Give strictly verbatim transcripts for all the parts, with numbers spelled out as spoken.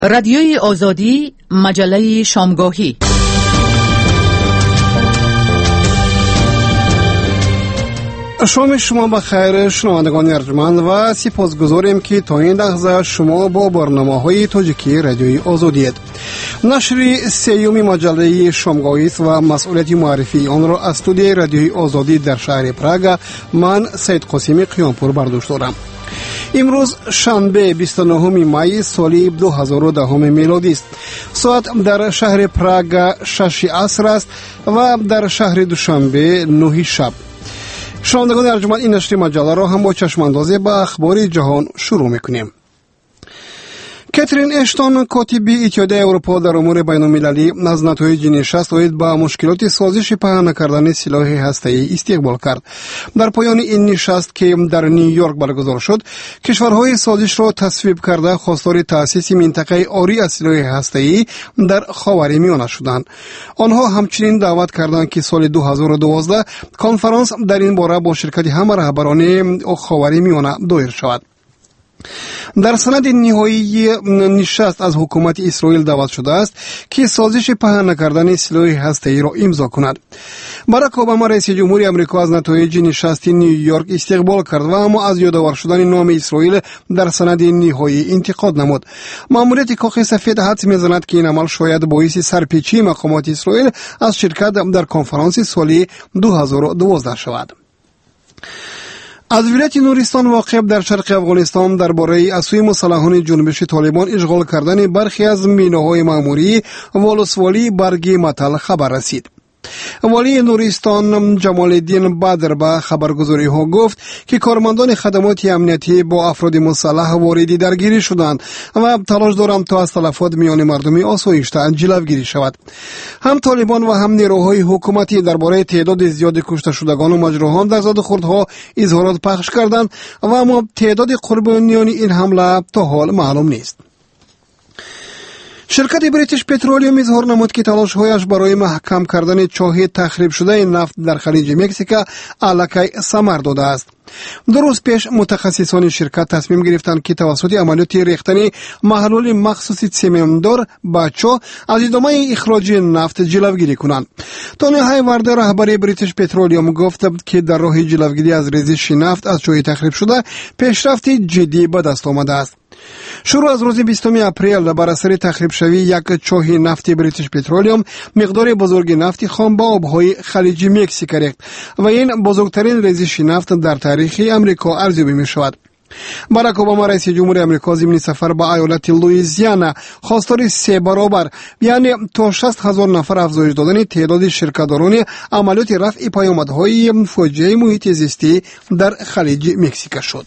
رادیوی آزادی، مجله شامگاهی. شام شما بخیر شنوندگان ارجمند و سپاسگزاریم که تا این لحظه شما با برنامه‌های تاجیکی رادیوی آزادیت. نشر سیوم مجله شامگاهی است و مسئولیت معرفی آن را از استودیوی رادیوی آزادی در شهر پراگ من سید قاسمی قیامپور برداشت دارم. امروز شنبه بیست و نهم می سال دو هزار و ده میلادی است. ساعت در شهر پراگ شش عصر است و در شهر دوشنبه نه شب. شنوندگان ارجمند، این نشر مجله را هم با چشماندازی به اخبار جهان شروع میکنیم. کاترین اشتون کاتب اتحادیه اروپا در امور بین المللی از نتایج نشست اوید با مشکلات سازش پهن نکردن سلاح هسته‌ای استقبال کرد. در پایان این نشست که در نیویورک برگزار شد، کشورهای سازش را تصویب کرده خواستار تأسیس منطقه عاری از سلاح هسته‌ای در خاورمیانه شدند. آنها همچنین دعوت کردند که سال دو هزار و دوازده کنفرانس در این باره با شرکت همه رهبران خاورمیانه دایر شود. در سند نهایی نشست از حکومت اسرائیل دعوت شده است که سازش پهن نکردن سلاح هسته‌ای را امضا کند. باراک اوباما رئیس جمهوری آمریکا از نتایج نشست نیویورک استقبال کرد و اما از یادآور شدن نام اسرائیل در سند نهایی انتقاد نمود. ماموریت کاخ سفید حدس می‌زند که این عمل شاید باعث سرپیچی مقامات اسرائیل از شرکت در کنفرانس سالی دو هزار و دوازده شود. از ولایت نورستان واقع در شرق افغانستان درباره از سوی مسلحان جنبش طالبان اشغال کردن برخی از میناهای معمولی ولسوالی برگی متل خبر رسید. والی نورستان جمال الدین بدر به خبرگزاری ها گفت که کارمندان خدمات امنیتی با افراد مسلح وارد درگیری شدند و تلاش دارند تا از تلفات میان مردم آسایشته جلوگیری شود. هم طالبان و هم نیروهای حکومتی درباره تعداد زیاد کشته شدگان و مجروحان در زادخوردها اظهارات پخش کردند و اما تعداد قربانیان این حمله تا حال معلوم نیست. شرکت بریتیش پترولیوم اظهار نمود که تلاش‌هایش برای محکم کردن چاه تخریب شده نفت در خلیج مکزیک الکی ثمر داده است. دو روز پیش متخصصان شرکت تصمیم گرفتند که توسط عملیات ریختن محلول مخصوص سمندار با چاه از ادامه اخراج نفت جلوگیری کنند. تونی هایوارد رهبر بریتیش پترولیوم گفت که در راه جلوگیری از ریزش نفت از چاه تخریب شده پیشرفت جدی به دست آمده است. شروع از روز بیستم اپریل بر اثر تخریب شوی یک چاه نفتی بریتیش پترولیوم مقدار بزرگ نفتی خام با آبهای خلیج مکزیک ریخت و این بزرگترین ریزش نفت در تاریخ امریکا ارزیابی می شود. باراک اوباما رئیس جمهوری آمریکا ضمن سفر به ایالت لوئیزیانا خواستار سه برابر یعنی تا شصت هزار نفر افزایش دادن تعداد شرکت‌داران عملیات رفع پیامدهای فاجعه محیط زیستی در خلیج مکزیک شد.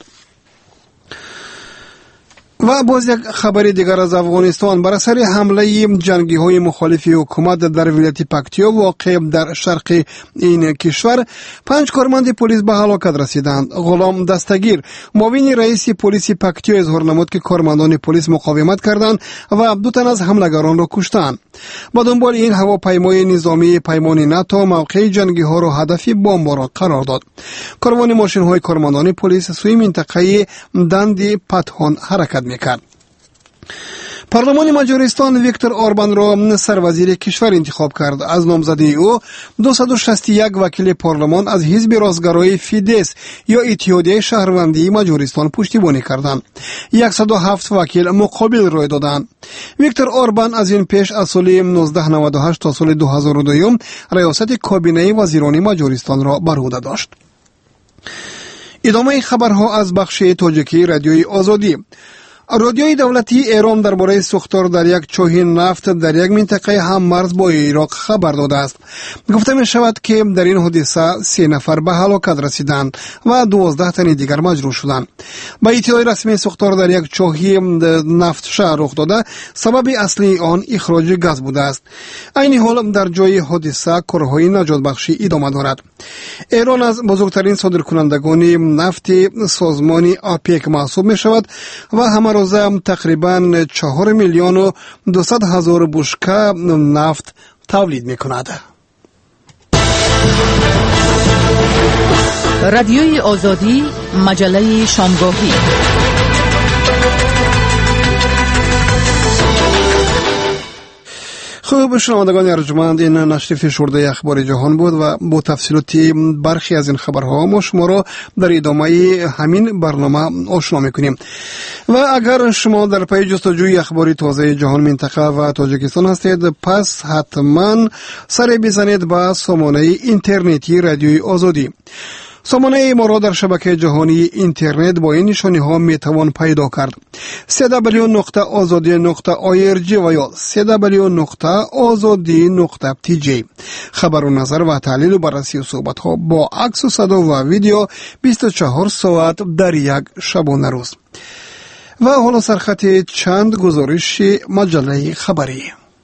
و باز یک خبر دیگر از افغانستان. بر اثر حمله جنگی های مخالف حکومت در ولایت پکتیا واقع در شرق این کشور پنج کارمند پلیس به هلاکت رسیدند. غلام دستگیر معاون رئیس پلیس پکتیا اظهار نمود که کارمندان پلیس مقاومت کردند و دو تن از حملگران را کشتند. با دنبال این هواپیمای نظامی پیمان ناتو موقع جنگی ها را هدف بمباران قرار داد. کاروان ماشین های کارمندان پلیس سوی منطقه دندی پتهان حرکت میکرد. پارلمان مجارستان ویکتور اوربان را سروزیر کشور انتخاب کرد. از نامزدی او دویست و شصت و یک وکیل پارلمان از حزب راستگرای فیدس یا اتحادیه شهروندی مجارستان پشتیبانی کردند. صد و هفت وکیل مقابل رای دادند. ویکتور اوربان از این پیش از سال نوزده نود و هشت تا سال دو هزار و دو ریاست کابینه وزیران مجارستان را بر عهده داشت. ادامه خبرها از بخش تاجیکی رادیوی آزادی. رادیوی دولتی ایران درباره سوختار در یک چاه نفت در یک منطقه هم مرز با عراق خبر داده است. گفته می شود که در این حادثه سه نفر به هلاکت رسیدند و دوازده تن دیگر مجروح شدند. با اطلاع رسمی سوختار در یک چاه نفت شهر رخ داده، سبب اصلی آن اخراج گاز بوده است. این حال در جای حادثه کارهای نجات بخشی ادامه دارد. ایران از بزرگترین صادرکنندگان نفت سازمان آپک محسوب می شود و همه روزه تقریباً چهار میلیون و دویست هزار بشکه نفت تولید می کند. رادیوی آزادی، مجله شامگاهی. خوب شنوندگان ارجمند، این نشر فشرده اخبار جهان بود و با تفصیلات برخی از این خبرها ما شما را در ادامه همین برنامه آشنا میکنیم. و اگر شما در پی جستجوی اخباری تازه جهان، منطقه و تاجیکستان هستید، پس حتما سر بزنید به سامانه اینترنتی رادیوی آزادی. سامانه ما را در شبکه جهانی اینترنت با این نشانی ها می توان پیدا کرد: دبلیو دبلیو دبلیو نقطه آزادی نقطه آی ار جی و یا دبلیو دبلیو دبلیو نقطه آزادی نقطه تی جی. خبر و نظر و تحلیل و بررسی و صحبت ها با عکس و صدا و ویدیو بیست و چهار ساعت در یک شبانه روز. و حالا سرخط چند گزارش مجله خبری.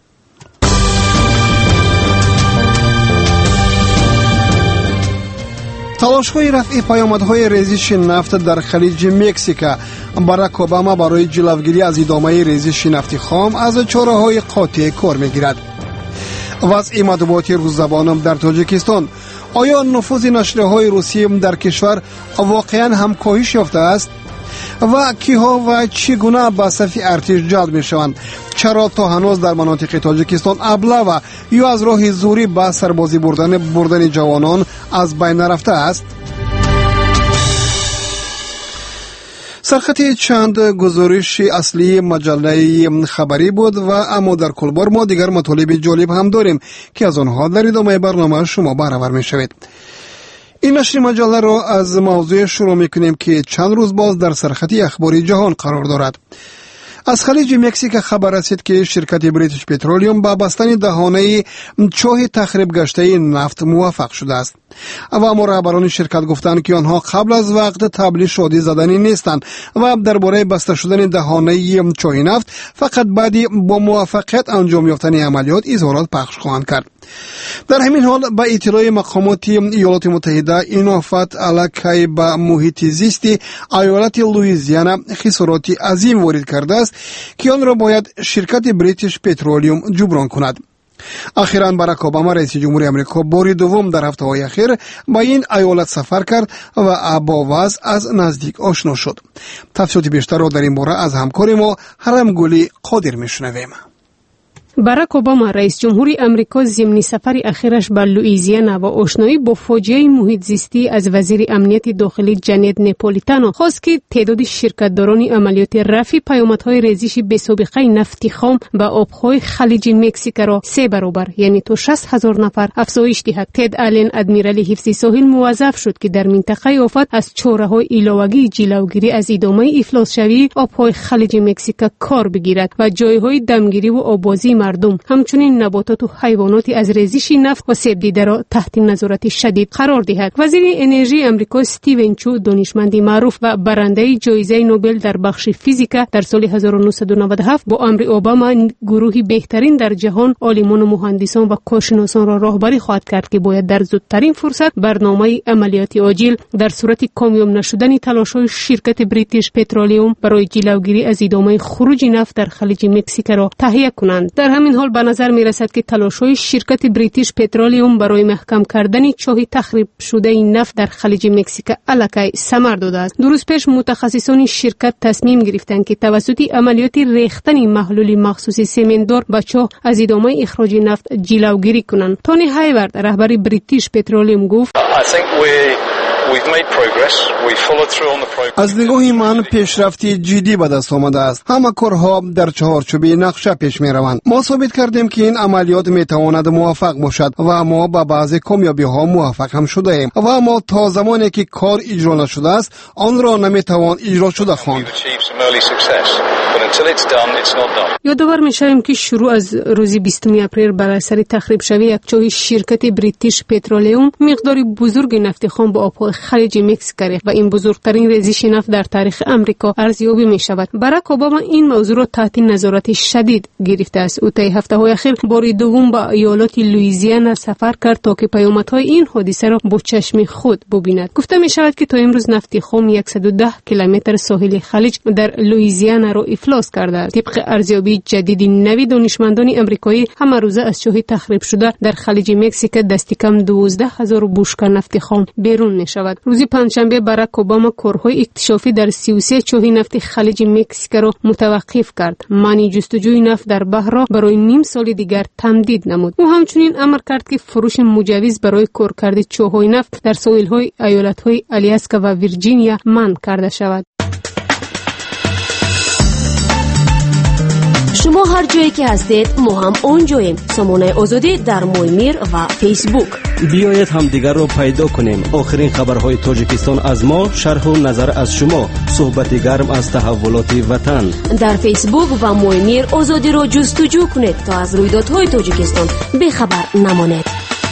تلاش‌های رفع پیامدهای ریزش نفت در خلیج مکزیک. باراک اوباما برای جلوگیری از ادامه ریزش نفت خام از چاره‌های قاطع کار می‌گیرد. وضع مطبوعاتی روززبان در تاجیکستان. آیا نفوذ نشریه‌های روسی در کشور واقعاً هم کاهش یافته است؟ و کیها و چگونه به صف ارتش جلب می‌شوند؟ چرا تا هنوز در مناطق تاجیکستان ابله و یا از راه زوری به سربازی بردن بردن جوانان از بین نرفته است؟ سرخط چند گزارش اصلی مجله خبری بود و اما در کل بار ما دیگر مطالب جالب هم داریم که از آنها در ادامه برنامه شما بهره‌ور می‌شوید. این نشر مجله را از موضوع شروع می‌کنیم که چند روز باز در سرخط اخباری جهان قرار دارد. از خلیج مکزیک خبر رسید که شرکت بریتیش پترولیوم با بستن دهانه چاه تخریب گشته نفت موفق شده است. و اما رهبران شرکت گفتند که آنها قبل از وقت تبلیغ شادی زدنی نیستند و درباره بسته شدن دهانه چاه نفت فقط بعدی با موفقیت انجام یافتن عملیات اظهارات پخش خواهند کرد. در همین حال با اطلاع مقامات ایالات متحده، این آفت علاقه به محیط زیستی ایالت لوئیزیانا خسارات عظیم وارد کرده است که آن را باید شرکت بریتیش پترولیوم جبران کند. اخیراً باراک اوباما رئیس جمهوری آمریکا بار دوم در هفته‌های اخیر با این ایالت سفر کرد و با وضع از نزدیک آشنا شد. تفصیلات بیشتر را در این باره از همکار ما حرم گلی قادر میشنویم. باراک اوباما رئیس جمهوری آمریکا ضمن سفر اخیرش به لوئیزیانا و آشنایی با فاجعه محیط زیستی از وزیر امنیت داخلی جنید نپولیتانو خواست که تعداد شرکت‌داران عملیات رفع پیامدهای ریزش بی‌سابقه نفت خام به آبهای خلیج مکزیک را سه برابر یعنی تا شصت هزار نفر افزایش دهد. تد آلن ادمیرال حفظ ساحل موظف شد که در منطقه آفت از چاره‌های علاوه‌ای جلوگیری از ادامه افلاس شوی آبهای خلیج مکزیک کار بگیرد و جایهای دمگیری و آبازی مردم همچنین نباتات و حیوانات از ریزش نفت و سیب دیده را تحت نظارت شدید قرار دهد. وزیر انرژی آمریکا استیون چو، دانشمند معروف و برنده جایزه نوبل در بخش فیزیک در سال هزار و نهصد و نود و هفت با امر اوباما گروهی بهترین در جهان عالمان و مهندسان و کارشناسان را راهبری خواهد کرد که باید در زودترین فرصت برنامه عملیات عاجل در صورت کامیاب نشدن تلاش‌های شرکت بریتیش پترولیوم برای جلوگیری از ادامه خروج نفت در خلیج مکزیک را تهیه کنند. در همین حال به نظر می رسد که تلاش‌های شرکت بریتیش پترولیوم برای محکم کردن چاه تخریب شده نفت در خلیج مکزیک علاقه ثمر داده است. دو روز پیش متخصصان شرکت تصمیم گرفتند که توسط عملیات ریختن محلول مخصوص سمنت‌دار به چاه از ادامه اخراج نفت جلوگیری کنند. تونی هایورد، رهبر بریتیش پترولیوم، گفت: از نگاه من پیشرفتی جدی به دست آمده است. همه کارها در چهارچوب نقشه پیش می روند. ما ثابت کردیم که این عملیات می تواند موفق باشد و ما با بعضی کامیابی ها موفق هم شده ایم و ما تا زمانی که کار اجرا نشده است آن را نمی توان اجرا شده خواند. یادآور می‌شویم که شروع از روز بیستم اپریل بر اثر تخریب شوی یک چاه شرکت بریتیش پترولیوم مقدار بزرگ نفت خام به آبهای خلیج مکزیک ریخت و این بزرگترین ریزش نفت در تاریخ آمریکا ارزیابی می‌شود. باراک اوباما این موضوع را تحت نظارت شدید گرفته است. او طی هفته‌های اخیر بار دوم به ایالت لوئیزیانا سفر کرد تا که پیامدهای این حادثه را با چشم خود ببیند. گفته می‌شود که تا امروز نفت خام صد و ده کیلومتر ساحل خلیج در لوئیزیانا را افلاس کرده است. طبق ارزیابی جدید نوی دانشمندان آمریکایی، همه روزه از چاه تخریب شده در خلیج مکزیک دست کم دوازده هزار بشکه نفت خام بیرون شود. روز پنجشنبه باراک اوباما کارهای اکتشافی در سی و سه چاه نفت خلیج مکزیک را متوقف کرد. مانی جستجوی نفت در بحر را برای نیم سال دیگر تمدید نمود. او همچنین امر کرد که فروش مجوز برای کارکرد چاه‌های نفت در ساحل‌های ایالت‌های آلاسکا و ویرجینیا منع کرده شود. شما هر جایی که هستید ما هم اونجاییم. سامانه آزادی در مویمیر و فیسبوک. بیایید هم دیگر رو پیدا کنیم. آخرین خبرهای تاجیکستان از ما، شرح و نظر از شما، صحبت گرم از تحولات وطن. در فیسبوک و مویمیر آزادی رو جستجو کنید تا از رویدادهای تاجیکستان بخبر نمانید.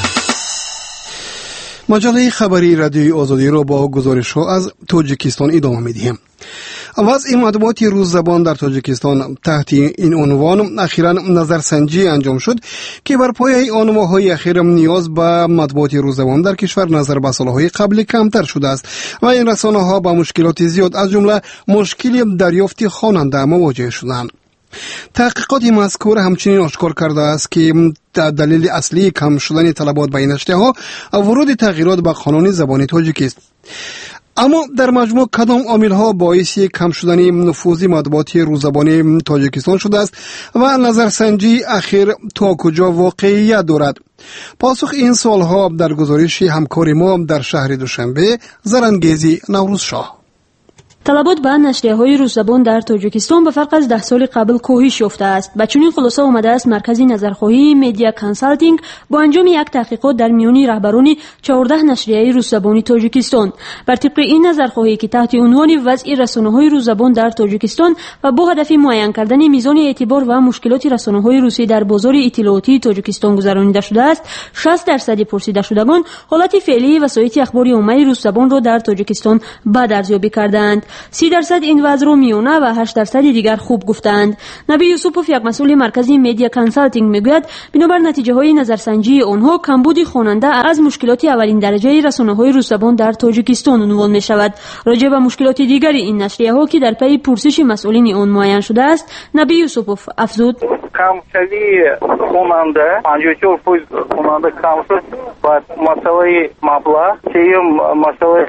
مجله خبری رادیوی آزادی را با گزارش‌ها از تاجیکستان ادامه می‌دهیم. وضع مطبوعات روز زبان در تاجیکستان تحت این عنوان اخیراً نظرسنجی انجام شد که بر پایه آن ماه‌های اخیر نیاز به مطبوعات روز زبان در کشور نظر به سال‌های قبل کمتر شده است و این رسانه‌ها با مشکلات زیاد از جمله مشکل دریافت خواننده مواجه شدند. تحقیقات مذکور همچنین آشکار کرده است که دلیل اصلی کم شدن طلبات به این نشریه‌ها ورود تغییرات به قانون زبان تاجیکی است. اما در مجموع کدام عامل‌ها باعث کم شدن نفوذ مطبوعات روززبان تاجیکستان شده است و نظرسنجی اخیر تا کجا واقعیت دارد؟ پاسخ این سوال‌ها در گزارش همکار ما در شهر دوشنبه زرنگیزی نوروز شاه. طلبات به نشریه‌های روززبان در تاجیکستان به فرق از ده سال قبل کاهش یافته است. با چنین خلاصه آمده است مرکز نظرخواهی مدیا کانسالتینگ با انجام یک تحقیقات در میان رهبران چهارده نشریه روززبان تاجیکستان. بر طبق این نظرخواهی که تحت عنوان وضع رسانه‌های روززبان در تاجیکستان و با هدف معین کردن میزان اعتبار و مشکلات رسانه‌های روسی در بازار اطلاعاتی تاجیکستان گذرانیده شده است، شصت درصد پرسیده شدگان حالت فعلی وسایل اخباری عمومی روززبان را در تاجیکستان بد ارزیابی کردند. سی درصد این وضع رو میانه و هشت درصد دیگر خوب گفتند. نبی یوسفوف یک مسئول مرکزی مدیا کانسالتینگ میگوید بنابر نتیجه های نظرسنجی آنها کمبود خواننده از مشکلات اولین درجه رسانه‌های روززبان در تاجیکستان عنوان می شود. راجع به مشکلات دیگر این نشریه ها که در پی پرسش مسئولین آن معین شده است، نبی یوسفوف افزود: کمشدی خواننده پنجاه و چهار درصد خواننده کم شد و مسئله مبلغ سیم مسئله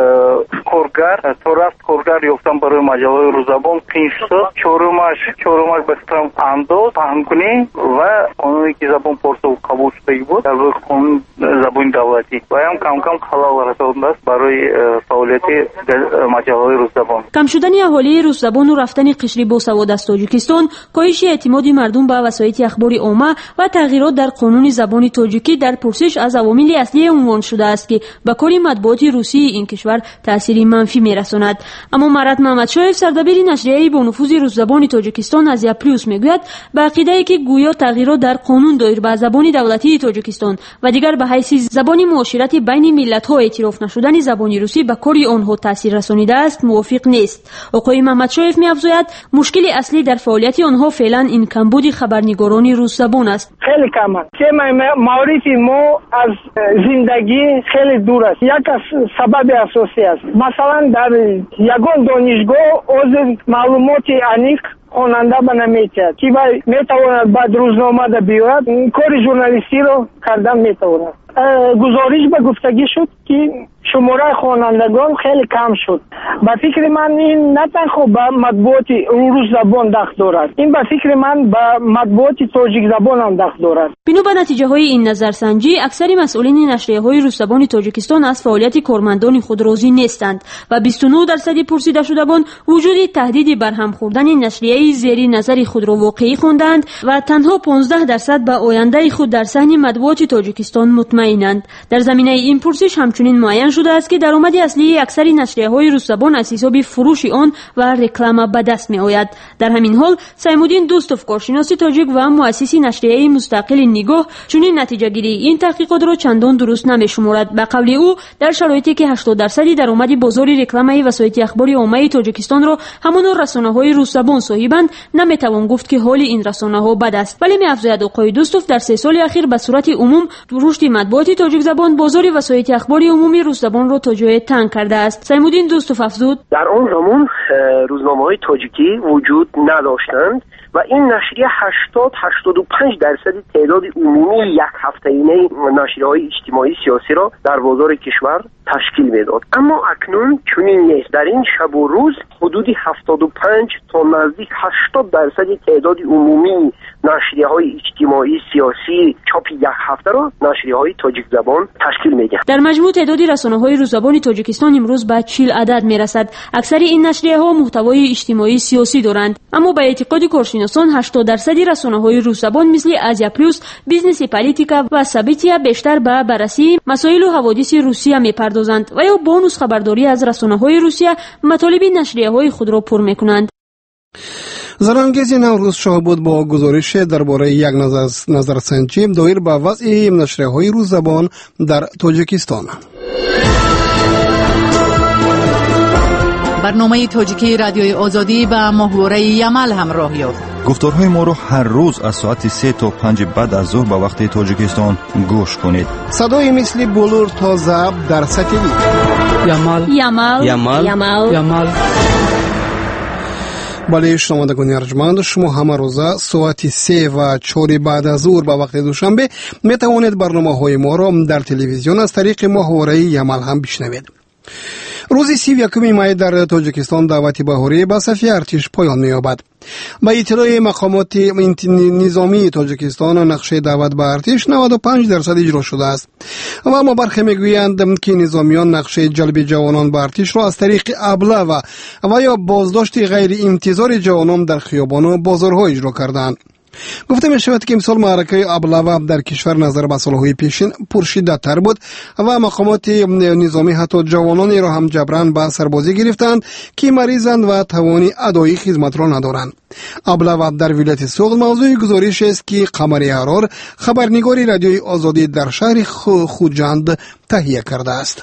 کارگر طرف کارگر یافتن برای مجله روززبان قیش شد. چهارمش چهارمش به احترام انداز پهن کنی و قانونی که زبان پارسی قبول شده بود در واقع قانون زبان دولتی و هم کم کم خلال رسانده است برای فعالیت مجله روززبان. کم شدن اهالی روززبان و رفتن قشر باسواد از تاجیکستان، کاهش اعتماد مردم به وسایل اخباری عامه و تغییرات در قانون زبان تاجیکی در پرسش از عوامل اصلی عنوان شده است که به کار مطبوعات روسی این کشور تأثیر منفی می‌رساند. اما مراد محمدشاه سردبیر نشریه با نفوذ روززبان تاجیکستان از یپریوس میگوید به عقیده ای که گویا تغییرات در قانون دایر به زبان دولتی تاجیکستان و دیگر به حیث زبان معاشرت بین ملت‌ها اعتراف نشدن زبان روسی به کار آنها تاثیر رسانیده است موافق نیست. آقای محمدشاه می‌افزاید مشکل اصلی در فعالیت آنها فعلا این کمبود خبرنگاران روززبان است. خیلی کم است که معرف ما از زندگی خیلی دور است. یک از سبب اساسی است. مثلا در یگان دانشگاه از معلومات انیق خواننده به نمیتید که میتواند بعد روزنامه دا بیاید کار ژورنالیستی رو کردن میتواند. گزارش به گفتگی شد که شماره خوانندگان خیلی کم شد. با فکر من این نه تنها به مطبوعات روز زبان دخل دارد، این به فکر من به مطبوعات تاجیک زبان هم دخل دارد. بنا به نتیجه های این نظرسنجی اکثر مسئولین نشریه های روز زبان تاجیکستان از فعالیت کارمندان خود راضی نیستند و بیست و نه درصد پرسیده شدگان وجود تهدید بر هم خوردن نشریه زیر نظر خود را واقعی خواندند و تنها پانزده درصد به آینده خود در صحن مطبوعات تاجیکستان مطمئنند. در زمینه این پرسش همچنین معین شده است که درآمد اصلی اکثر نشریه‌های روززبان از حساب فروش آن و رکلام به دست می‌آید. در همین حال سیمودین دوستوف کارشناس تاجیک و مؤسس نشریه مستقل نگاه چنین نتیجه گیری این تحقیقات را چندان درست نمی‌شمارد. به قول او در شرایطی که هشتاد درصد درآمد بازار رکلام وسایل اخباری عمومی تاجیکستان را همان رسانه‌های روززبان صاحبند، نمی‌توان گفت که حال این رسانه‌ها بد است. ولی می‌افزاید آقای دوستوف در سه سال اخیر به صورت عموم رشد مطبوعات تاجیک زبان بازار وسایل اخباری عمومی روززبان را تا جای تنگ کرده است. سیمودین دوستوف افزود: در آن زمان روزنامه‌های تاجیکی وجود نداشتند و این نشریه هشتاد هشتاد و پنج درصد تعداد عمومی یک هفته‌ینه نشریه‌های اجتماعی سیاسی را در بازار کشور تشکیل میداد. اما اکنون چنین نیست. در این شب و روز حدودی هفتاد و پنج تا نزدیک هشتاد درصد تعداد عمومی نشریه‌های اجتماعی سیاسی چاپ یک هفته را نشریه‌های تاجیک زبان تشکیل می‌دهند. در مجموع تعداد رسانه‌های روززبان تاجیکستان امروز به چهل عدد میرسد. اکثر این نشریه‌ها محتوای اجتماعی سیاسی دارند، اما به اعتقاد کارشناسان هشتاد درصد رسانه‌های روززبان مثل آزیا پلوس، بیزنس پالیتیکا و سابیتیا بیشتر به بررسی مسائل و حوادث روسیه می‌پردازند و یا با نسخه برداری از رسانه‌های روسیه مطالب نشریه‌های خود را پر می‌کنند. زرانگیزی نوروز شاه بود با گزارش درباره یک نظر نظرسنجی دایر به وضع نشریه‌های روززبان در تاجیکستان. برنامه تاجیکی رادیوی آزادی به محوره یمل همراه یافت. گفتارهای ما رو هر روز از ساعت سه تا پنج بعد از ظهر به وقت تاجیکستان گوش کنید. صدای مثل بلور تا ضبط در ساتلیت. یمل یمل یمل یمل یمل. بله شنوندگان ارجمند، شما همه روزه ساعت سه و چهار بعد از ظهر به وقت دوشنبه می توانید برنامه های ما را در تلویزیون از طریق محوره یمل هم بشنوید. روز سی و یکم می در تاجیکستان دعوت بهاری به صف ارتش پایان می‌یابد. با اطلاع مقامات نظامی تاجیکستان نقشه دعوت به ارتش نود و پنج درصد اجرا شده است و اما برخی میگویند که نظامیان نقشه جلب جوانان به ارتش را از طریق ابله و و یا بازداشت غیر انتظار جوانان در خیابان و بازارها اجرا کردند. گفته می شود که امسال معرکه ابله در کشور نظر به سالهای پیشین پرشدت تر بود و مقامات نظامی حتی جوانانی را هم جبران به سربازی گرفتند که مریضند و توانی ادای خدمت را ندارند. ابله در ولایت سوغد موضوع گزارش است که قمر احرار خبرنگار رادیوی آزادی در شهر خوجند تهیه کرده است.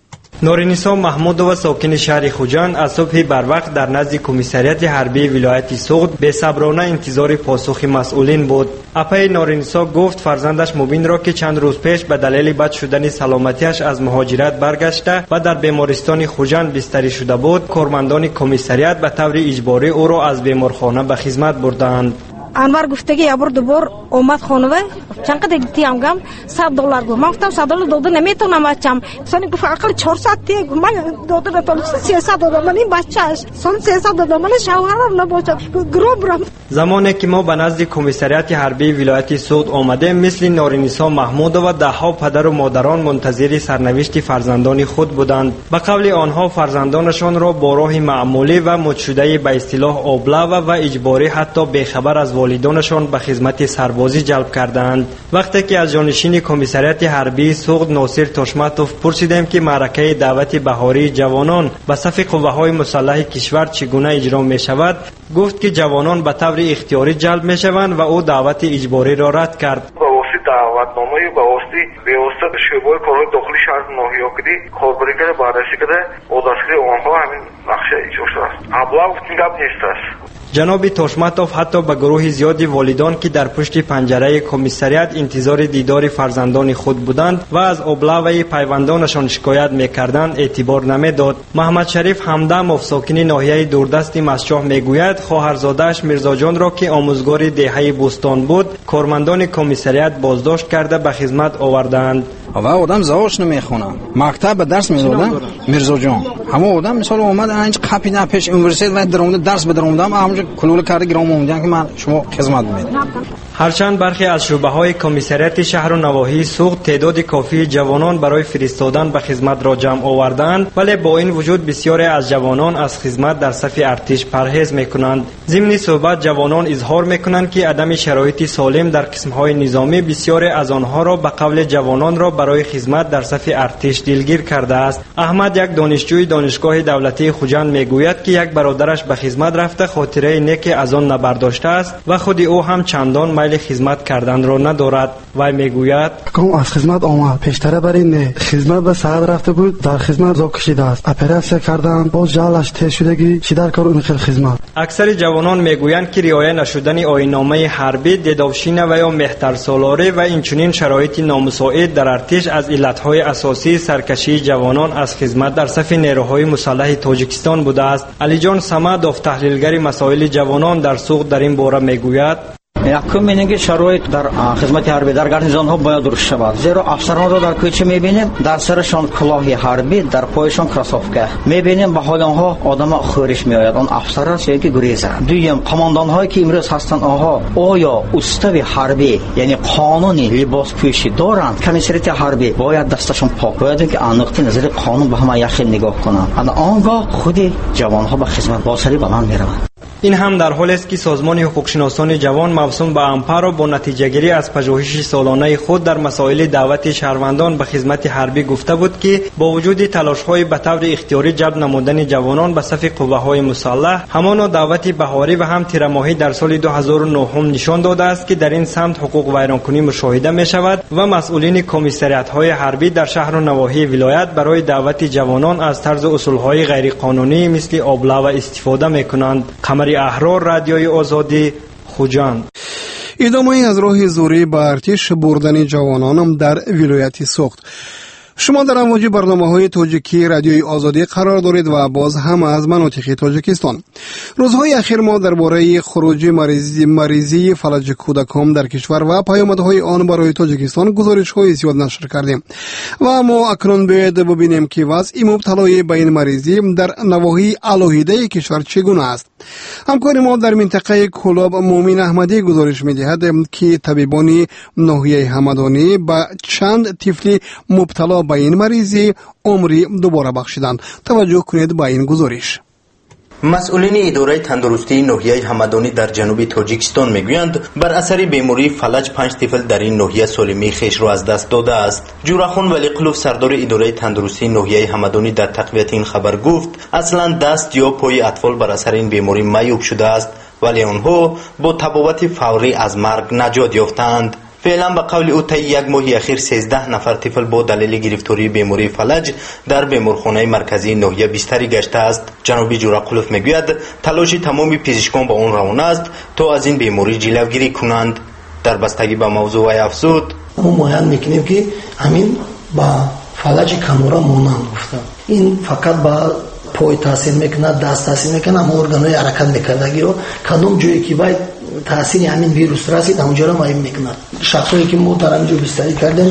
نورنیسا محمودова ساکن شهر خوجند از صبح بروقت در نزد کمیسریات حربی ولایت سوغد بی‌صبرانه انتظار پاسخ مسئولین بود. اپای نورنیسا گفت فرزندش مبین را که چند روز پیش به دلیل بد شدن سلامتیش از مهاجرت برگشته و در بیمارستان خوجند بستری شده بود، کارمندان کمیسریات به طور اجباری او را از بیمارخانه به خدمت بردند. انور گفتگی یابر دوبار اومد خانه چند قد دیام گم صد دلار گفت. من گفتم صد دلار داده نمیتونم بچم. سانی گفت عقل چهار ساعت دیگه من داده به پلیس سیصد دادم. من این بچه‌اش سن سیصد دادم. من شوهرم نباشه گروب رم. زمانی که ما به نزد کمیسریات حربی ولایت سوغد آمدیم مثل نورنیسا محمودова ده ها پدر و مادران منتظر سرنوشت فرزندان خود بودند. به قول آنها فرزندانشان را با راه معمولی و مدشده به اصطلاح ابله و اجباری حتی بی‌خبر از والدانشان به خدمت سربازی جلب کردند. وقتی که از جانشین کمیسریات حربی سوغد ناصر تاشمتوف پرسیدیم که معرکه دعوت بهاری جوانان به صف قوه‌های مسلح کشور چگونه اجرا می شود، گفت که جوانان به طور اختیاری جلب می شوند و او دعوت اجباری را رد کرد. دعوتنامه به واسطه به واسطه شعبه کارهای داخلی شهر ناهیاکدی کاربریگر بررسی کرده و دستگیر آنها همین نقشه اجرا شده است. ابله گفتیم گپ نیست است. جناب تاشمتوف حتی به گروه زیادی والدان که در پشت پنجره کمیسریات انتظار دیدار فرزندان خود بودند و از ابله و پیوندانشان شکایت می‌کردند اعتبار نمی‌داد. محمد شریف همدم ساکن ناحیه دوردست مسچاه میگوید خواهرزاده‌اش میرزا جان را که آموزگار دهه بوستان بود کارمندان کمیسریات بازداشت کرده به خدمت آوردند. و آدم زواج نمیخونه مکتب درس میدادن میرزا جان همه آدم مثلا اومد اینج قپیده پیش یونیورسیته و درونده درس بدروندم همونجا کلول کرده گرام اومدن که من شما خدمت میدم. هرچند برخی از شعبه‌های کمیسریات شهر و نواحی سوغد تعداد کافی جوانان برای فرستادن به خدمت را جمع آوردند، ولی با این وجود بسیاری از جوانان از خدمت در صف ارتش پرهیز میکنند. ضمن صحبت جوانان اظهار میکنند که عدم شرایط سالم در قسم‌های نظامی بسیاری از آنها را به قول جوانان را برای خدمت در صف ارتش دلگیر کرده است. احمد یک دانشجوی دانشگاه دولتی خوجند میگوید که یک برادرش به خدمت رفته خاطره نیکی از آن نبرداشته است و خود او هم چندان میل خدمت کردن را ندارد. و میگوید کم از خدمت آمد پیشتر بر این خدمت به سعد رفته بود در خدمت زا کشیده است اپراسیا کردن باز جالش تیز شدگی شدر کار اون خیلی خدمت. اکثر جوانان میگویند که رعایت نشدن آیین‌نامه حربی دداوشینه و یا مهتر سالاری و اینچنین شرایط نامساعد در مفتش از علتهای اساسی سرکشی جوانان از خدمت در صف نیروهای مسلح تاجیکستان بوده است. علی جان صمدوف، تحلیلگر مسائل جوانان در سوق، در این باره میگوید: یکم اینه که شرایط در خدمت حربی در گارنیزون ها باید درست شود، زیرا افسران را در کوچه میبینیم در سرشان کلاه حربی، در پایشان کراسوفکه میبینیم، به حال آنها آدم خورش میآید. آن افسر است که گریزه. دویم قماندان هایی که امروز هستند آنها آیا استوی حربی یعنی قانونی لباس پوشی دارند؟ کمیسریت حربی باید دستشون پاک، باید که انقطه نظر قانون به همه یخ نگاه کنند. اما آنگاه خود جوان ها به خدمت واصلی به من میروند. این هم در حالی است که سازمان حقوقشناسان جوان موسوم به امپارو با نتیجه گیری از پژوهش سالانه خود در مسائل دعوت شهروندان به خدمت حربی گفته بود که با وجود تلاش‌های به طور اختیاری جلب نمودن جوانان به صف قوه‌های مسلح، همان دعوت بهاری و هم تیرماهی در سال دو هزار و نه هم نشان داده است که در این سمت حقوق ویرانکنی مشاهده می شود و مسئولین کمیسریات‌های حربی در شهر و نواحی ولایت برای دعوت جوانان از طرز اصول‌های غیرقانونی مثل آبله و استفاده می‌کنند. احرار، رادیوی آزادی، خوجند. ادامه از راه زوری به ارتش بردن جوانان در ولایت سوخت. شما در امواج برنامه‌های تاجیکی رادیوی آزادی قرار دارید و باز هم از مناطق تاجیکستان. روزهای اخیر ما درباره خروج مریضی مریضی فلج کودکان در کشور و پیامدهای آن برای تاجیکستان گزارش‌های زیاد نشر کردیم و ما اکنون باید ببینیم که وضع مبتلای به این مریضی در نواحی علاهیده کشور چگونه است. همکار ما در منطقه کلاب مومین احمدی گزارش می‌دهد که طبیبان ناحیه همدانی به چند طفل مبتلا با این مریضی عمری دوباره بخشیدند. توجه کنید با این گزارش. مسئولین اداره تندرستی ناحیه همدانی در جنوب تاجیکستان میگویند بر اثر بیماری فلج پنج طفل در این ناحیه سالمی خیش را از دست داده است. جوراخان ولی قلوف، سردار اداره تندرستی ناحیه همدانی، در تقویت این خبر گفت اصلا دست یا پای اطفال بر اثر این بیماری معیوب شده است، ولی آنها با تبابت فوری از مرگ نجات یافتند. فعلا به قول او طی یک ماه اخیر سیزده نفر طفل با دلیل گرفتاری بیماری فلج در بیمارخانه مرکزی ناحیه بستری گشته است. جنابی جوراقلوف میگوید تلاش تمام پزشکان به آن روان است تا از این بیماری جلوگیری کنند. در بستگی به موضوع افزود: ما معین میکنیم که همین با فلج کمورا مانند گفتم، این فقط با پای تاثیر میکنه، دست تاثیر میکنه، اما ارگانهای حرکت میکردگی رو کدوم جایی که باید تاثیر همین ویروس رسید اونجا رو معین میکنه. شخصایی که ما در اینجا بستری کردیم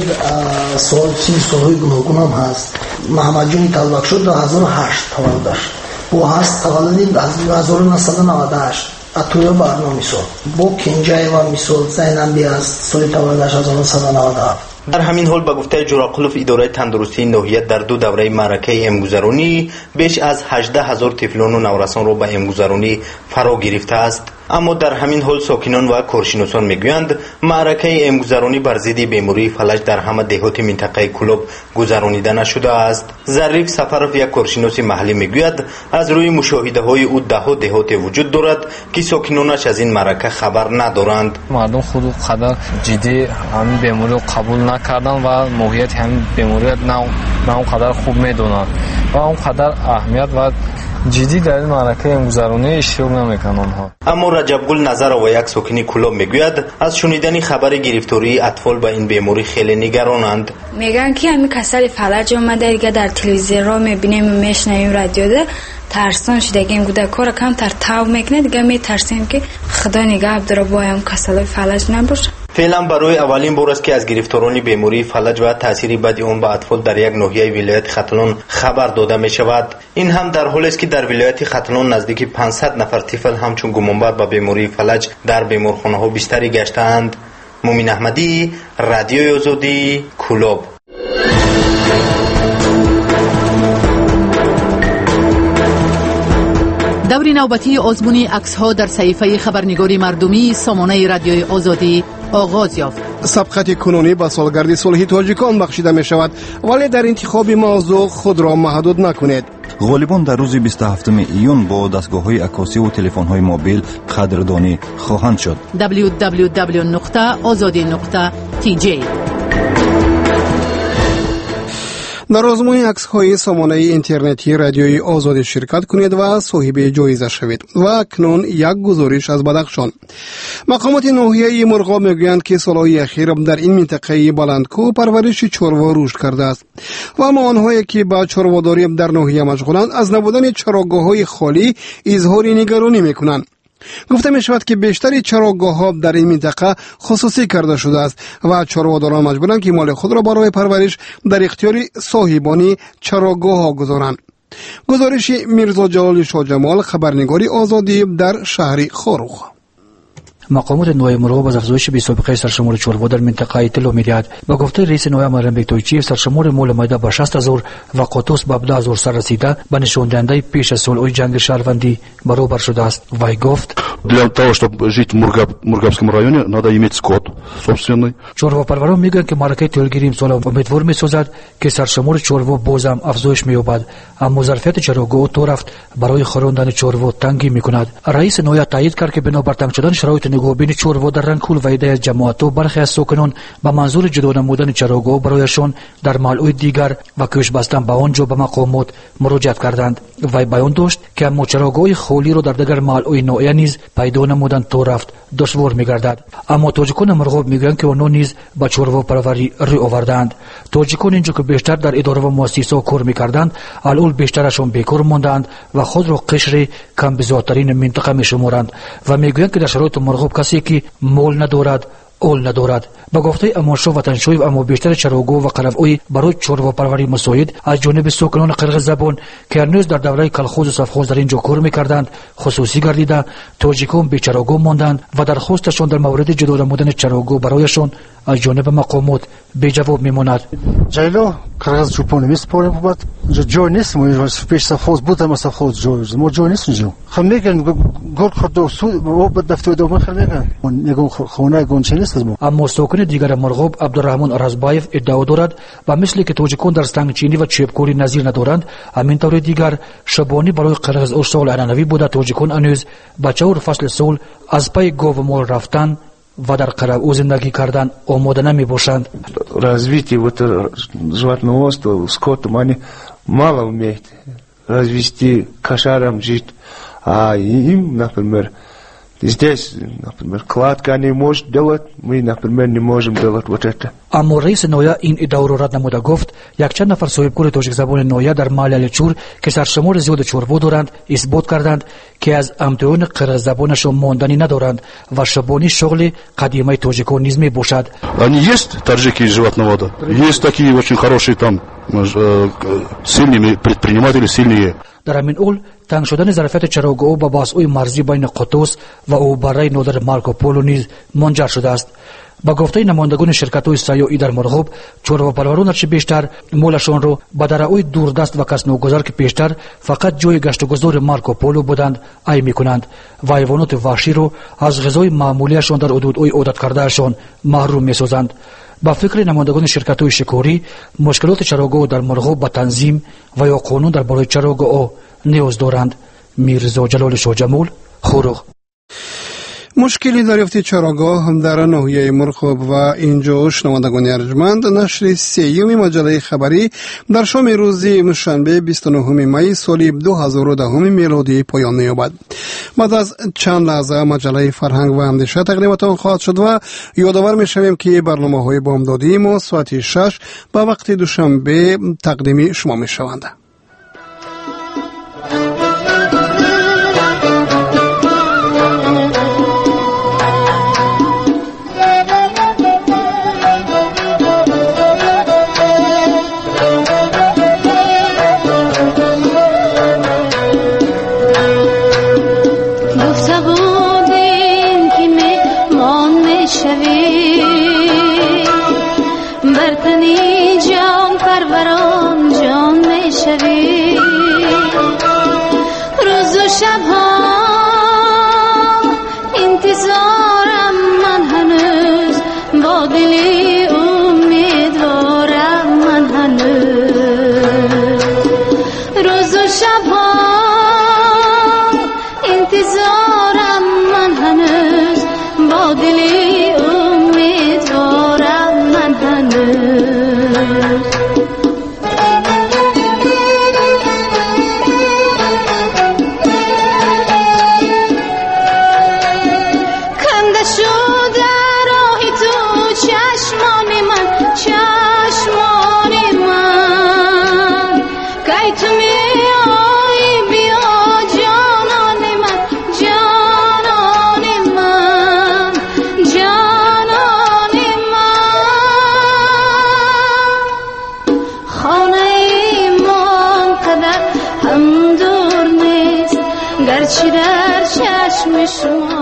سال سین سالهای گوناگون هم هست. محمد جون تولد شد دو هزار و هشت تولد داشت، با هست تولدیم از دو هزار و نهصد و نود و هشت اتویا برنامه سال با کنجای و میسال زینم بی از سال تولدش از هزار و نهصد و نود و هفت. در همین حال به گفته جوراقلوف اداره تندرستی ناحیه در دو دوره معرکه امگذرانی بیش از هجده هزار طفلان و نورسان را به امگذرانی فرا گرفته است. اما در همین حال ساکنان و کارشناسان میگویند معرکه امگذرانی بر ضد بیماری فلج در همه دهات منطقه کلوب گذرانیده نشده است. ظریف سفرов یک کارشناس محلی میگوید از روی مشاهده های او ده ها دهات وجود دارد که ساکنانش از این معرکه خبر ندارند. مردم خود قدر جدی همین بیماری رو قبول نکردن و موقعیت همین بیماری نه نه اونقدر خوب میدونن و اونقدر اهمیت و جدی در این معرکه امگذرانی اشتراک نمیکنن ها. اما رجبگل نظر و یک ساکنی کلاب میگوید از شنیدن خبر گرفتاری اطفال به این بیماری خیلی نگرانند. میگن که همین کسل فلج اومده دیگه، در تلویزیون را میبینیم میشنویم رادیو ترسان شده که این کودک‌ها را کم تر تاو میکنه دیگه، میترسیم که خدا نگاه داره با هم کسل فلج نباشه. فعلا برای اولین بار است که از گرفتاران بیماری فلج و تاثیر بدی آن به اطفال در یک ناحیه ولایت ختلان خبر داده می شود. این هم در حالی است که در ولایت ختلان نزدیک پانصد نفر طفل همچون گمانبر به بیماری فلج در بیمارخانه ها بستری گشتند. مومین احمدی، رادیوی آزادی، کلوب. دور نوبتی آزمون عکس‌ها در صحیفه خبرنگاری مردمی سامانه رادیوی آزادی آغاز یافت. سبقت کنونی با سالگرد صلح تاجیکان بخشیده می شود، ولی در انتخاب موضوع خود را محدود نکنید. غالبان در روز بیست و هفتم ایون با دستگاه‌های عکاسی و تلفن‌های موبیل قدردانی خواهند شد. دبلیو دبلیو دبلیو دات آزادی دات تی جی. در آزمون عکس‌های سامانه اینترنتی رادیوی آزادی شرکت کنید و صاحب جایزه شوید. و اکنون یک گزارش از بدخشان. مقامات ناحیه مرغاب میگویند که سالهای اخیر در این منطقه بلندکو پرورش چروا رشد کرده است و اما آنهایی که با چرواداری در ناحیه مشغولند از نبودن چراگاه‌های خالی اظهار نگرانی میکنند. گفته می شود که بیشتر چراگاه ها در این منطقه خصوصی کرده شده است و چرواداران مجبورند که مال خود را برای پرورش در اختیار صاحبان چراگاه ها گذارند. گزارش میرزا جلال شاه جمال، خبرنگاری آزادی در شهر خاروخ. مقامات نوای مرغاب از افزایش بی‌سابقه سرشمار چروا در منطقه اطلاع می‌دهد. با گفته رئیس نوای مریم تویچی، سرشمار مول مایده به شصت هزار و قطوس به هفده هزار سر رسیده به نشان دهنده پیش از سال‌های جنگ شهروندی برابر شده است. وی гofт: Для того, чтобы жить в Мургаб, Мургабском районе, надо иметь скот собственный. چروا پروران میگویند که معرکه تولگیری امسال امیدوار می‌سازد که سرشمار چروا بازم افزایش می‌یابد، اما ظرفیت چراگاه تو رفت برای خواندن چروا تنگی می‌کند. رئیس نوای تایید کرد که بنابر تنگ شدن شرایط نگهبانی چروا در رنگکول و ایده از جماعت و برخی از ساکنان به منظور جدا نمودن چراگاه برایشان در محل‌های دیگر و کوش بستن به آنجا به مقامات مراجعت کردند. وی بیان داشت که اما چراگاه خالی را در دیگر محل‌های ناحیه نیز پیدا نمودن تو رفت دشوار می‌گردد. اما تاجیکان مرغاب میگویند که آنها نیز به چروا پروری روی آوردند. تاجیکان اینجا که بیشتر در اداره و مؤسسات کار می‌کردند، الان بیشترشان بیکار ماندند و خود را قشر کم بزادترین منطقه می‌شمارند و میگویند که در شرایط مرغاب کسی که مول ندارد اول ندارد. با گفته اماشا وطنشوی و اما بیشتر چراگاه و قرفه‌های برای چروا پروری مساعد از جانب ساکنان قرقیز زبان که هنوز در دوره کلخوز و سفخوز در اینجا کار می‌کردند خصوصی گردیده، تاجیکان بی چراگاه ماندند و درخواستشان در مورد جدا نمودن چراگاه برایشان از جانب مقامات بی جواب میماند. جایلو قرقیز چوپانی میسپاریم بود جای نیست. ما پیش سفخوز بودم سفخوز جای ما جای نیست اینجا. خب میگن گل خورد سود و به دفتر دوم خیلی میگن میگن خونه گونچه نیست. اما ساکن دیگر مرغاب عبدالرحمن ارزبایف ادعا دارد و مثل که تاجیکان در سنگ چینی و چوبکاری نظیر ندارند، همین طور دیگر شبانی برای قرقیز اشغال عنعنوی بوده. تاجیکان هنوز به چهار فصل سال از پای گاو مال رفتن و در قرعه زندگی کردن آماده نمی باشند. Развитие вот животноводства, скотом они мало умеют развести кошарам жить, а им, например, здесь, например, кладка они может делать, мы, например, не можем делать вот это. اما رئیس نویا این ادعا را رد نموده گفت یک چند نفر صاحبکار تاجیک زبان نویا در محل الچور که سرشمار زیاد چروا دارند اثبات کردند که از امتحان قرقیز زبانشان ماندنی ندارند و شبانی شغل قدیمی تاجیکان نیز می باشد. Они есть таджики из животновода, есть такие очень хорошие там сильные предприниматели, сильные. در همین اول تنگ شدن ظرفیت چراگاه با بحث‌های مرزی بین قطوس و او برای نادر مارکوپولو نیز منجر شده است. با گفته نمایندگان شرکت‌های سیاحی در مرغاب، چروا پروران هرچه بیشتر مولشان را به دره‌های دوردست و کس ناگزار که پیشتر فقط جای گشت و گذار مارکوپولو بودند ای می‌کنند و حیوانات وحشی را از غذای معمولیشان در حدودهای عادت کردهشان محروم می‌سازند. با فکر نمایندگان شرکت‌های شکاری، مشکلات چراگاه در مرغاب با تنظیم و یا قانون در برای چراگاه نیاز دارند. میرزا جلال شاه جمال، خاروخ. مشکلی دریافت چراگاه در ناحیه مرغاب و اینجا شنوندگان ارجمند، نشر سیوم مجله خبری در شام روز شنبه بیست و نهم می سال دو هزار و ده میلادی پایان می‌یابد. بعد از چند لحظه مجله فرهنگ و اندیشه تقدیمتان خواهد شد و یادآور می‌شویم که برنامه‌های بامدادی ما ساعت شش به وقت دوشنبه تقدیم شما می‌شوند. چشم شما